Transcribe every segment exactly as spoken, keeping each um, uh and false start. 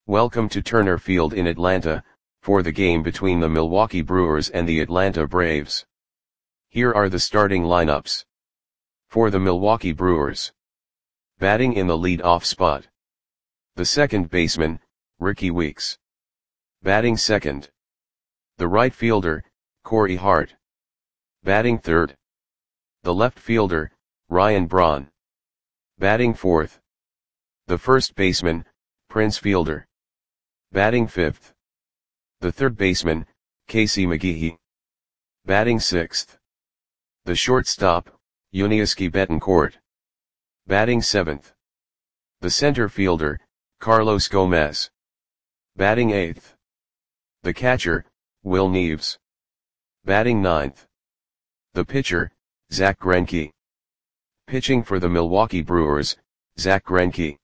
Welcome to Turner Field in Atlanta, for the game between the Milwaukee Brewers and the Atlanta Braves. Here are the starting lineups. For the Milwaukee Brewers. Batting in the lead-off spot. The second baseman, Rickie Weeks. Batting second. The right fielder, Corey Hart. Batting third. The left fielder, Ryan Braun. Batting fourth. The first baseman, Prince Fielder. Batting fifth. The third baseman, Casey McGehee. Batting sixth. The shortstop, Yuniesky Betancourt. Batting seventh. The center fielder, Carlos Gomez. Batting eighth. The catcher, Will Neves. Batting ninth. The pitcher, Zack Greinke. Pitching for the Milwaukee Brewers, Zack Greinke.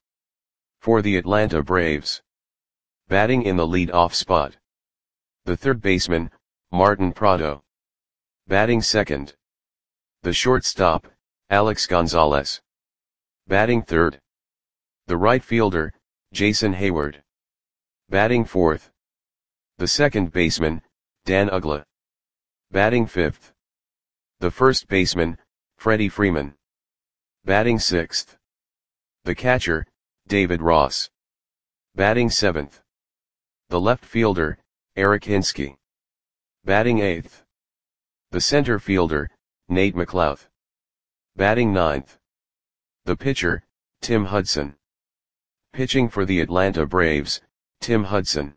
For the Atlanta Braves. Batting in the lead-off spot. The third baseman, Martin Prado. Batting second. The shortstop, Alex Gonzalez. Batting third. The right fielder, Jason Heyward. Batting fourth. The second baseman, Dan Uggla. Batting fifth. The first baseman, Freddie Freeman. Batting sixth. The catcher, David Ross. Batting seventh. The left fielder, Eric Hinske. Batting eighth. The center fielder, Nate McLouth. Batting ninth. The pitcher, Tim Hudson. Pitching for the Atlanta Braves, Tim Hudson.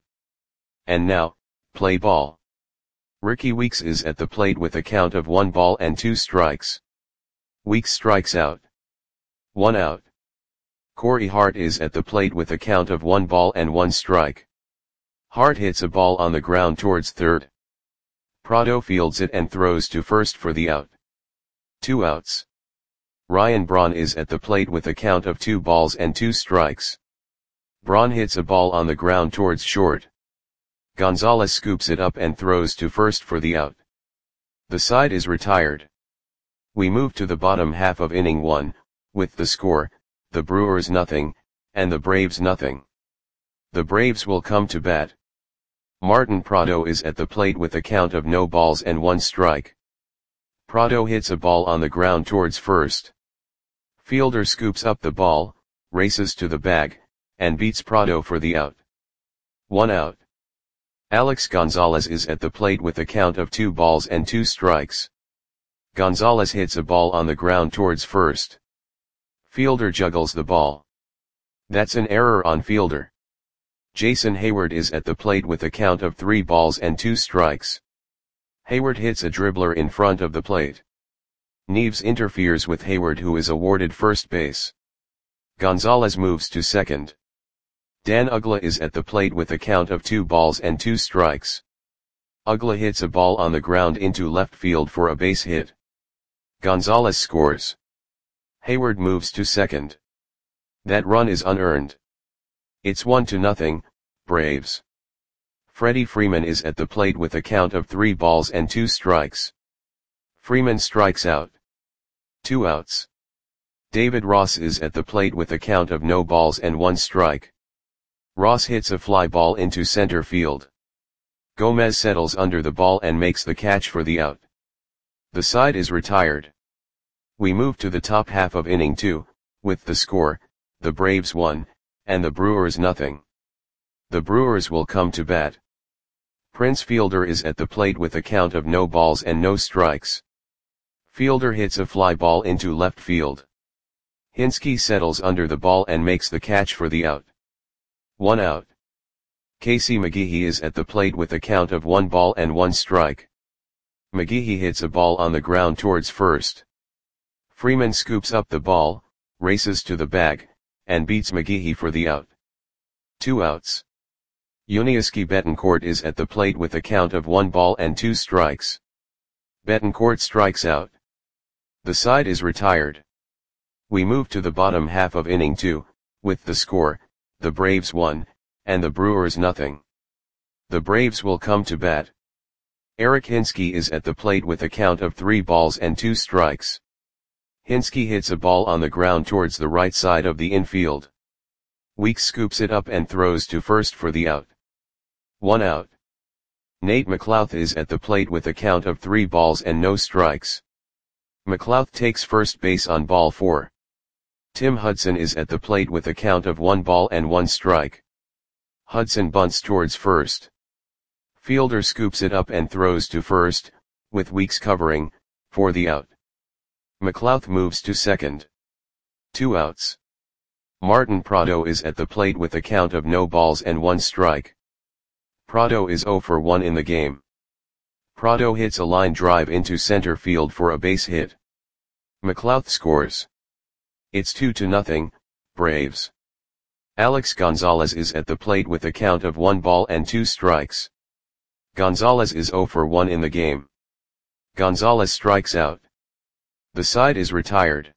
And now, play ball. Rickie Weeks is at the plate with a count of one ball and two strikes. Weeks strikes out. One out. Corey Hart is at the plate with a count of one ball and one strike. Hart hits a ball on the ground towards third. Prado fields it and throws to first for the out. Two outs. Ryan Braun is at the plate with a count of two balls and two strikes. Braun hits a ball on the ground towards short. Gonzalez scoops it up and throws to first for the out. The side is retired. We move to the bottom half of inning one, with the score, the Brewers nothing, and the Braves nothing. The Braves will come to bat. Martin Prado is at the plate with a count of no balls and one strike. Prado hits a ball on the ground towards first. Fielder scoops up the ball, races to the bag, and beats Prado for the out. One out. Alex Gonzalez is at the plate with a count of two balls and two strikes. Gonzalez hits a ball on the ground towards first. Fielder juggles the ball. That's an error on fielder. Jason Heyward is at the plate with a count of three balls and two strikes. Heyward hits a dribbler in front of the plate. Neves interferes with Heyward, who is awarded first base. Gonzalez moves to second. Dan Uggla is at the plate with a count of two balls and two strikes. Uggla hits a ball on the ground into left field for a base hit. Gonzalez scores. Heyward moves to second. That run is unearned. It's one to nothing, Braves. Freddie Freeman is at the plate with a count of three balls and two strikes. Freeman strikes out. Two outs. David Ross is at the plate with a count of no balls and one strike. Ross hits a fly ball into center field. Gomez settles under the ball and makes the catch for the out. The side is retired. We move to the top half of inning two, with the score, the Braves one, and the Brewers nothing. The Brewers will come to bat. Prince Fielder is at the plate with a count of no balls and no strikes. Fielder hits a fly ball into left field. Hinske settles under the ball and makes the catch for the out. One out. Casey McGehee is at the plate with a count of one ball and one strike. McGehee hits a ball on the ground towards first. Freeman scoops up the ball, races to the bag, and beats McGehee for the out. Two outs. Yuniesky Betancourt is at the plate with a count of one ball and two strikes. Betancourt strikes out. The side is retired. We move to the bottom half of inning two, with the score, the Braves one, and the Brewers nothing. The Braves will come to bat. Eric Hinske is at the plate with a count of three balls and two strikes. Hinske hits a ball on the ground towards the right side of the infield. Weeks scoops it up and throws to first for the out. One out. Nate McLouth is at the plate with a count of three balls and no strikes. McLouth takes first base on ball four. Tim Hudson is at the plate with a count of one ball and one strike. Hudson bunts towards first. Fielder scoops it up and throws to first, with Weeks covering, for the out. McLouth moves to second. Two outs. Martin Prado is at the plate with a count of no balls and one strike. Prado is zero for one in the game. Prado hits a line drive into center field for a base hit. McLouth scores. It's two to nothing, Braves. Alex Gonzalez is at the plate with a count of one ball and two strikes. Gonzalez is zero for one in the game. Gonzalez strikes out. The side is retired.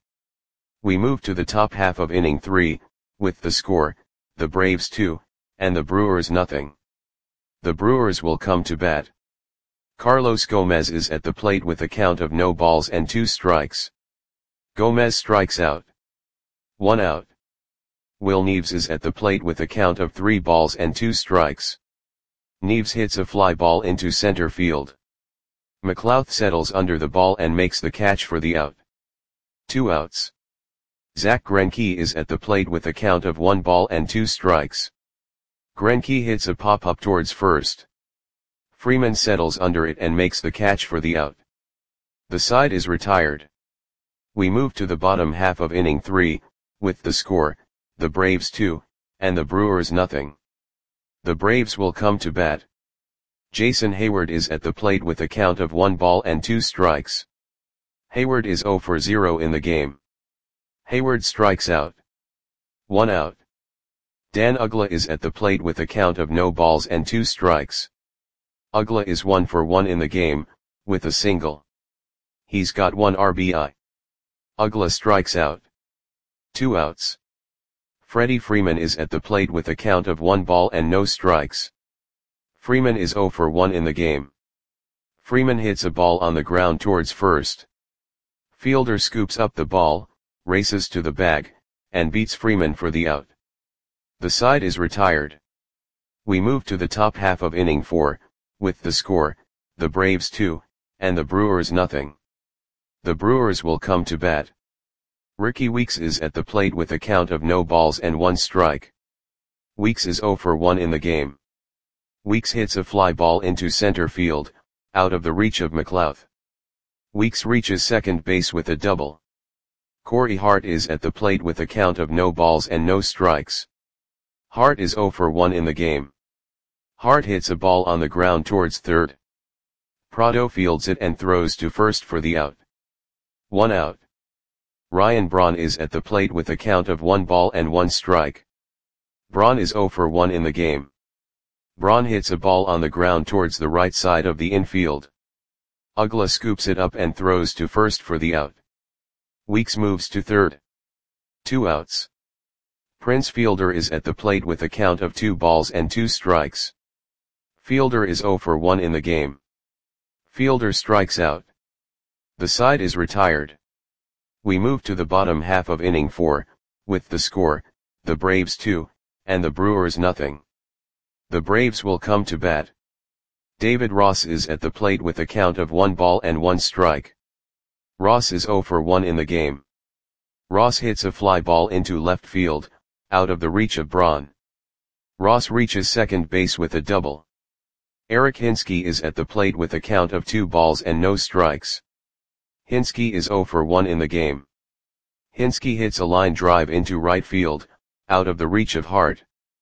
We move to the top half of inning three, with the score, the Braves two, and the Brewers nothing. The Brewers will come to bat. Carlos Gomez is at the plate with a count of no balls and two strikes. Gomez strikes out. One out. Will Neves is at the plate with a count of three balls and two strikes. Neves hits a fly ball into center field. McLouth settles under the ball and makes the catch for the out. Two outs. Zach Greinke is at the plate with a count of one ball and two strikes. Greinke hits a pop-up towards first. Freeman settles under it and makes the catch for the out. The side is retired. We move to the bottom half of inning three, with the score, the Braves two, and the Brewers nothing. The Braves will come to bat. Jason Hayward is at the plate with a count of one ball and two strikes. Hayward is zero for zero in the game. Hayward strikes out. One out. Dan Uggla is at the plate with a count of no balls and two strikes. Uggla is one for one in the game, with a single. He's got one R B I. Uggla strikes out. Two outs. Freddie Freeman is at the plate with a count of one ball and no strikes. Freeman is zero for one in the game. Freeman hits a ball on the ground towards first. Fielder scoops up the ball, races to the bag, and beats Freeman for the out. The side is retired. We move to the top half of inning four, with the score, the Braves two, and the Brewers nothing. The Brewers will come to bat. Ricky Weeks is at the plate with a count of no balls and one strike. Weeks is zero for one in the game. Weeks hits a fly ball into center field, out of the reach of McLouth. Weeks reaches second base with a double. Corey Hart is at the plate with a count of no balls and no strikes. Hart is zero for one in the game. Hart hits a ball on the ground towards third. Prado fields it and throws to first for the out. One out. Ryan Braun is at the plate with a count of one ball and one strike. Braun is zero for one in the game. Braun hits a ball on the ground towards the right side of the infield. Uggla scoops it up and throws to first for the out. Weeks moves to third. Two outs. Prince Fielder is at the plate with a count of two balls and two strikes. Fielder is zero for one in the game. Fielder strikes out. The side is retired. We move to the bottom half of inning four, with the score, the Braves two, and the Brewers nothing. The Braves will come to bat. David Ross is at the plate with a count of one ball and one strike. Ross is zero for one in the game. Ross hits a fly ball into left field, out of the reach of Braun. Ross reaches second base with a double. Eric Hinske is at the plate with a count of two balls and no strikes. Hinske is zero for one in the game. Hinske hits a line drive into right field, out of the reach of Hart.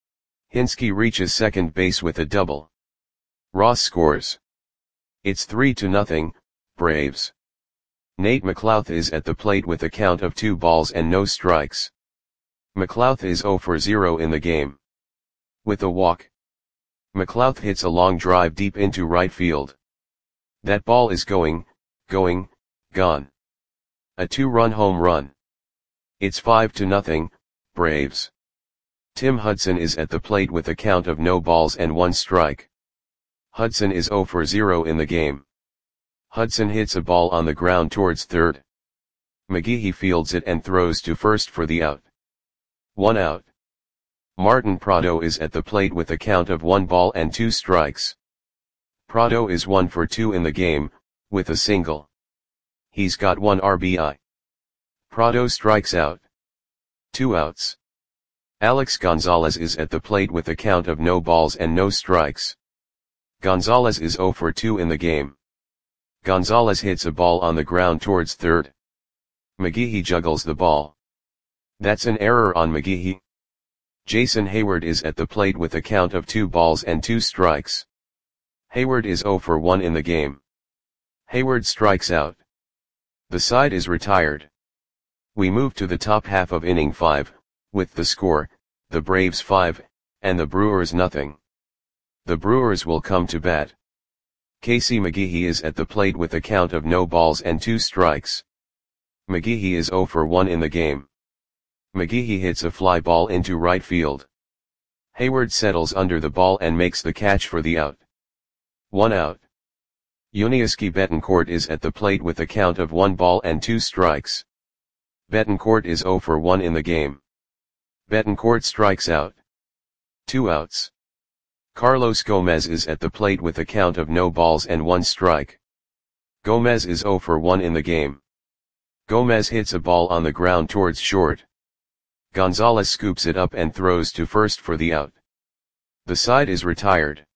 Hinske reaches second base with a double. Ross scores. It's three to nothing, Braves. Nate McLouth is at the plate with a count of two balls and no strikes. McLouth is zero for zero in the game. With a walk. McLouth hits a long drive deep into right field. That ball is going, going, gone. A two-run home run. It's five to nothing, Braves. Tim Hudson is at the plate with a count of no balls and one strike. Hudson is zero for zero in the game. Hudson hits a ball on the ground towards third. McGehee fields it and throws to first for the out. One out. Martin Prado is at the plate with a count of one ball and two strikes. Prado is one for two in the game, with a single. He's got one R B I. Prado strikes out. Two outs. Alex Gonzalez is at the plate with a count of no balls and no strikes. Gonzalez is zero for two in the game. Gonzalez hits a ball on the ground towards third. McGehee juggles the ball. That's an error on McGehee. Jason Hayward is at the plate with a count of two balls and two strikes. Hayward is zero for one in the game. Hayward strikes out. The side is retired. We move to the top half of inning five, with the score, the Braves five, and the Brewers nothing. The Brewers will come to bat. Casey McGehee is at the plate with a count of no balls and two strikes. McGehee is zero for one in the game. McGehee hits a fly ball into right field. Hayward settles under the ball and makes the catch for the out. One out. Yuniesky Betancourt is at the plate with a count of one ball and two strikes. Betancourt is zero for one in the game. Betancourt strikes out. Two outs. Carlos Gomez is at the plate with a count of no balls and one strike. Gomez is zero for one in the game. Gomez hits a ball on the ground towards short. Gonzalez scoops it up and throws to first for the out. The side is retired.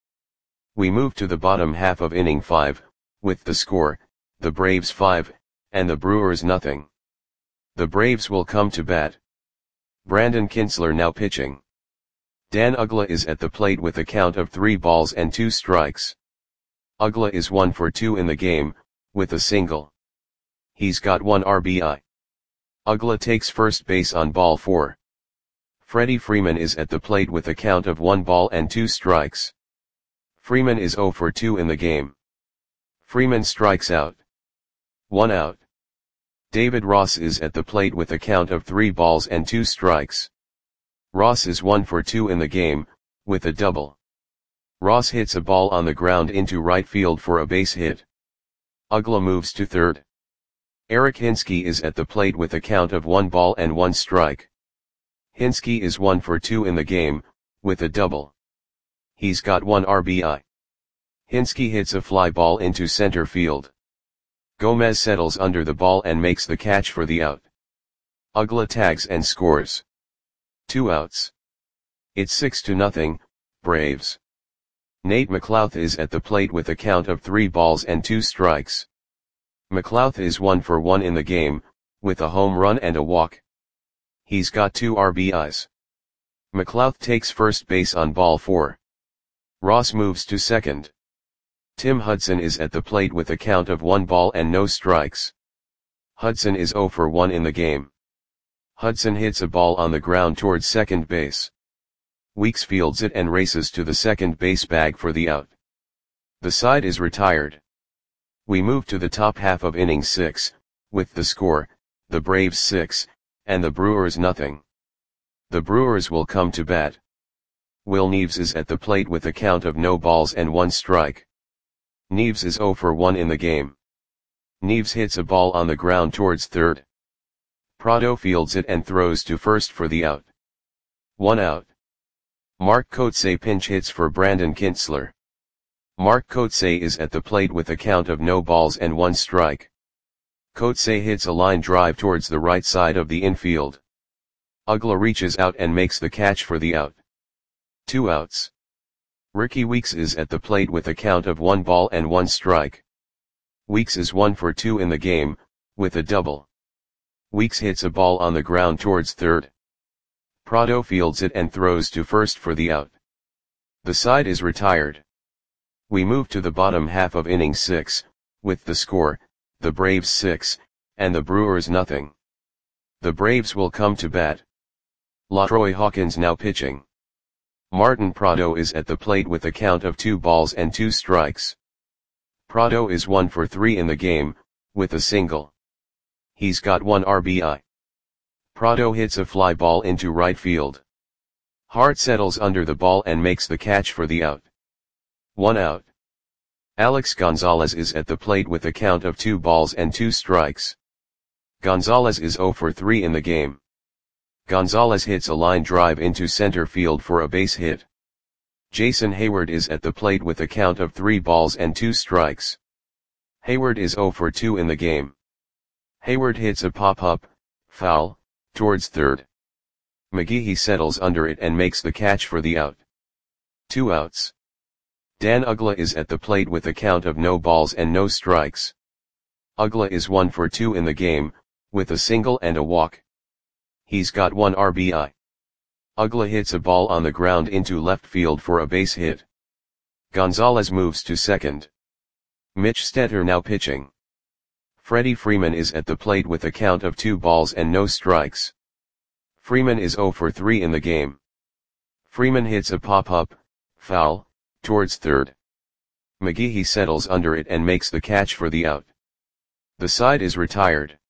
We move to the bottom half of inning five, with the score, the Braves five, and the Brewers nothing. The Braves will come to bat. Brandon Kintzler now pitching. Dan Uggla is at the plate with a count of three balls and two strikes. Uggla is one for two in the game, with a single. He's got one R B I. Uggla takes first base on ball four. Freddie Freeman is at the plate with a count of one ball and two strikes. Freeman is zero for two in the game. Freeman strikes out. One out. David Ross is at the plate with a count of three balls and two strikes. Ross is one for two in the game, with a double. Ross hits a ball on the ground into right field for a base hit. Uggla moves to third. Eric Hinske is at the plate with a count of one ball and one strike. Hinske is one for two in the game, with a double. He's got one R B I. Hinske hits a fly ball into center field. Gomez settles under the ball and makes the catch for the out. Uggla tags and scores. Two outs. It's six to nothing, Braves. Nate McLouth is at the plate with a count of three balls and two strikes. McLouth is one for one in the game, with a home run and a walk. He's got two R B Is. McLouth takes first base on ball four. Ross moves to second. Tim Hudson is at the plate with a count of one ball and no strikes. Hudson is zero for one in the game. Hudson hits a ball on the ground towards second base. Weeks fields it and races to the second base bag for the out. The side is retired. We move to the top half of inning six, with the score, the Braves six, and the Brewers nothing. The Brewers will come to bat. Will Neves is at the plate with a count of no balls and one strike. Neves is zero for one in the game. Neves hits a ball on the ground towards third. Prado fields it and throws to first for the out. One out. Mark Kotsay pinch hits for Brandon Kintzler. Mark Kotsay is at the plate with a count of no balls and one strike. Kotsay hits a line drive towards the right side of the infield. Uggla reaches out and makes the catch for the out. Two outs. Ricky Weeks is at the plate with a count of one ball and one strike. Weeks is one for two in the game, with a double. Weeks hits a ball on the ground towards third. Prado fields it and throws to first for the out. The side is retired. We move to the bottom half of inning six, with the score, the Braves six, and the Brewers nothing. The Braves will come to bat. LaTroy Hawkins now pitching. Martin Prado is at the plate with a count of two balls and two strikes. Prado is one for three in the game, with a single. He's got one R B I. Prado hits a fly ball into right field. Hart settles under the ball and makes the catch for the out. One out. Alex Gonzalez is at the plate with a count of two balls and two strikes. Gonzalez is zero for three in the game. Gonzalez hits a line drive into center field for a base hit. Jason Heyward is at the plate with a count of three balls and two strikes. Heyward is zero for two in the game. Heyward hits a pop-up, foul, towards third. McGehee settles under it and makes the catch for the out. Two outs. Dan Uggla is at the plate with a count of no balls and no strikes. Uggla is one for two in the game, with a single and a walk. He's got one R B I. Uggla hits a ball on the ground into left field for a base hit. Gonzalez moves to second. Mitch Stetter now pitching. Freddie Freeman is at the plate with a count of two balls and no strikes. Freeman is zero for three in the game. Freeman hits a pop-up, foul, towards third. McGehee settles under it and makes the catch for the out. The side is retired.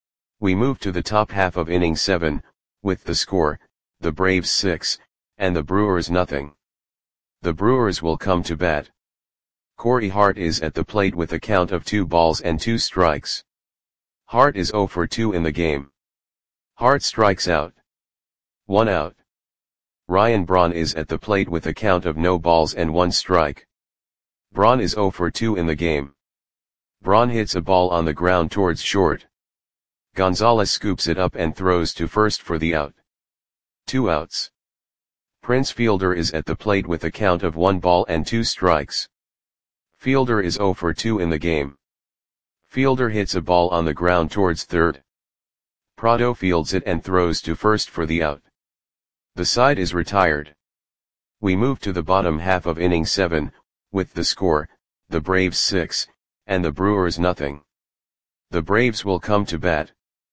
We move to the top half of inning seven, with the score, the Braves six, and the Brewers nothing. The Brewers will come to bat. Corey Hart is at the plate with a count of two balls and two strikes. Hart is zero for two in the game. Hart strikes out. One out. Ryan Braun is at the plate with a count of no balls and one strike. Braun is zero for two in the game. Braun hits a ball on the ground towards short. Gonzalez scoops it up and throws to first for the out. Two outs. Prince Fielder is at the plate with a count of one ball and two strikes. Fielder is zero for two in the game. Fielder hits a ball on the ground towards third. Prado fields it and throws to first for the out. The side is retired. We move to the bottom half of inning seven, with the score, the Braves six, and the Brewers nothing. The Braves will come to bat.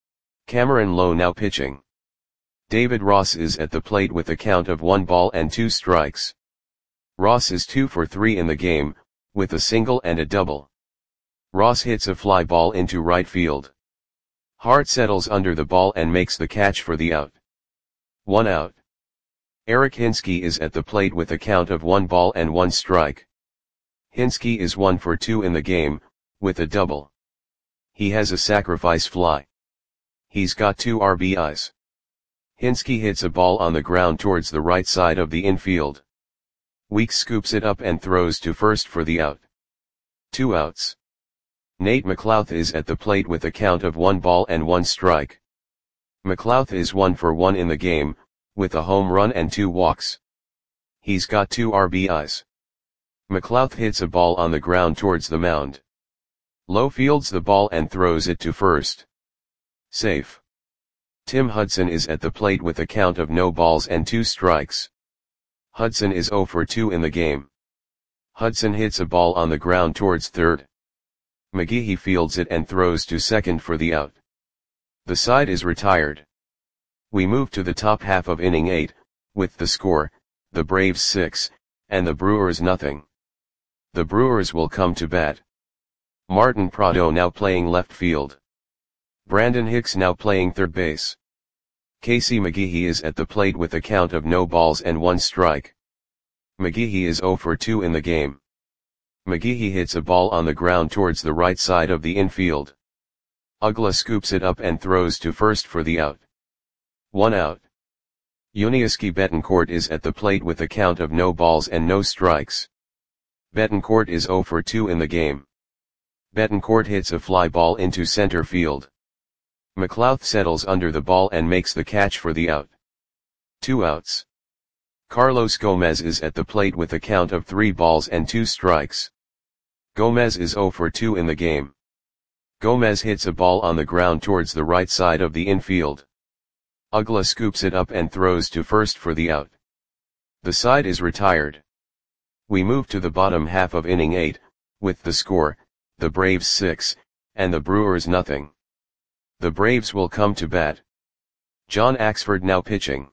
Cameron Lowe now pitching. David Ross is at the plate with a count of one ball and two strikes. Ross is two for three in the game, with a single and a double. Ross hits a fly ball into right field. Hart settles under the ball and makes the catch for the out. One out. Eric Hinske is at the plate with a count of one ball and one strike. Hinske is one for two in the game, with a double. He has a sacrifice fly. He's got two R B Is. Hinske hits a ball on the ground towards the right side of the infield. Weeks scoops it up and throws to first for the out. Two outs. Nate McLouth is at the plate with a count of one ball and one strike. McLouth is one for one in the game, with a home run and two walks. He's got two R B Is. McLouth hits a ball on the ground towards the mound. Lowe fields the ball and throws it to first. Safe. Tim Hudson is at the plate with a count of no balls and two strikes. Hudson is zero for two in the game. Hudson hits a ball on the ground towards third. McGehee fields it and throws to second for the out. The side is retired. We move to the top half of inning eight, with the score, the Braves six, and the Brewers nothing. The Brewers will come to bat. Martin Prado now playing left field. Brandon Hicks now playing third base. Casey McGehee is at the plate with a count of no balls and one strike. McGehee is zero for two in the game. McGehee hits a ball on the ground towards the right side of the infield. Uggla scoops it up and throws to first for the out. One out. Yuniesky Betancourt is at the plate with a count of no balls and no strikes. Betancourt is zero for two in the game. Betancourt hits a fly ball into center field. McLouth settles under the ball and makes the catch for the out. Two outs. Carlos Gomez is at the plate with a count of three balls and two strikes. Gomez is zero for two in the game. Gomez hits a ball on the ground towards the right side of the infield. Uggla scoops it up and throws to first for the out. The side is retired. We move to the bottom half of inning eight, with the score, the Braves six, and the Brewers nothing. The Braves will come to bat. John Axford now pitching.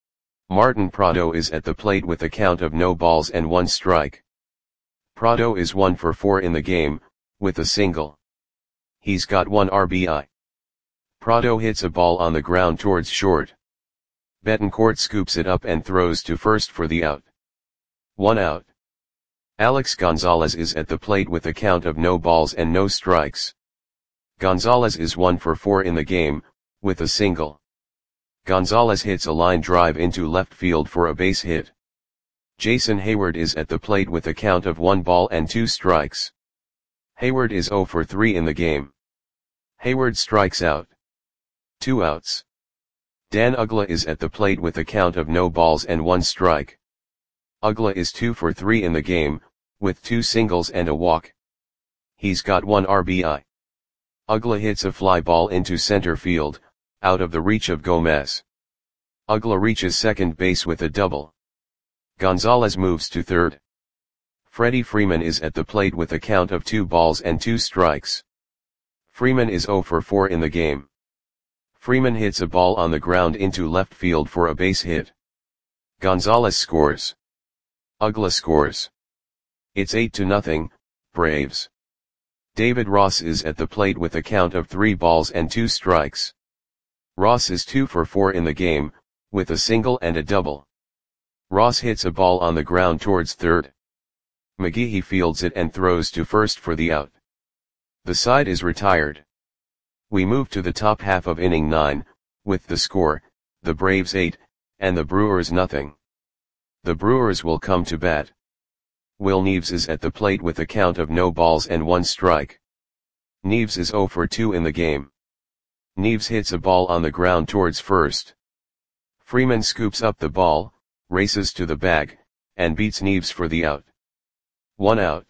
Martin Prado is at the plate with a count of no balls and one strike. Prado is one for four in the game, with a single. He's got one R B I. Prado hits a ball on the ground towards short. Betancourt scoops it up and throws to first for the out. One out. Alex Gonzalez is at the plate with a count of no balls and no strikes. Gonzalez is one for four in the game, with a single. Gonzalez hits a line drive into left field for a base hit. Jason Heyward is at the plate with a count of one ball and two strikes. Heyward is zero for three in the game. Heyward strikes out. Two outs. Dan Uggla is at the plate with a count of no balls and one strike. Uggla is two for three in the game, with two singles and a walk. He's got one R B I. Uggla hits a fly ball into center field, out of the reach of Gomez. Uggla reaches second base with a double. Gonzalez moves to third. Freddie Freeman is at the plate with a count of two balls and two strikes. Freeman is zero for four in the game. Freeman hits a ball on the ground into left field for a base hit. Gonzalez scores. Uggla scores. It's eight to nothing, Braves. David Ross is at the plate with a count of three balls and two strikes. Ross is two for four in the game, with a single and a double. Ross hits a ball on the ground towards third. McGehee fields it and throws to first for the out. The side is retired. We move to the top half of inning nine, with the score, the Braves eight, and the Brewers nothing. The Brewers will come to bat. Will Neves is at the plate with a count of no balls and one strike. Neves is zero for two in the game. Neves hits a ball on the ground towards first. Freeman scoops up the ball, races to the bag, and beats Neves for the out. One out.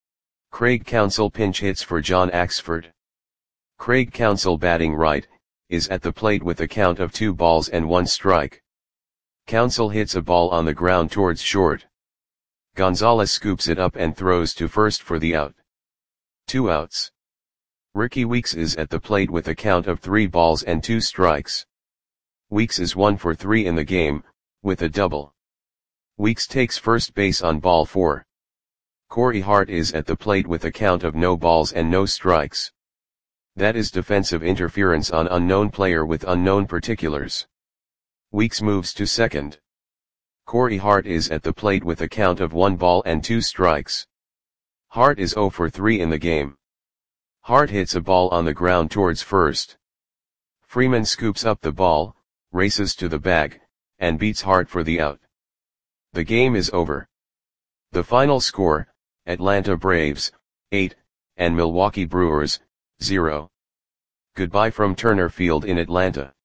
Craig Counsell pinch hits for John Axford. Craig Counsell, batting right, is at the plate with a count of two balls and one strike. Counsell hits a ball on the ground towards short. Gonzalez scoops it up and throws to first for the out. Two outs. Ricky Weeks is at the plate with a count of three balls and two strikes. Weeks is one for three in the game, with a double. Weeks takes first base on ball four. Corey Hart is at the plate with a count of no balls and no strikes. That is defensive interference on unknown player with unknown particulars. Weeks moves to second. Corey Hart is at the plate with a count of one ball and two strikes. Hart is zero for three in the game. Hart hits a ball on the ground towards first. Freeman scoops up the ball, races to the bag, and beats Hart for the out. The game is over. The final score, Atlanta Braves, eight, and Milwaukee Brewers, zero. Goodbye from Turner Field in Atlanta.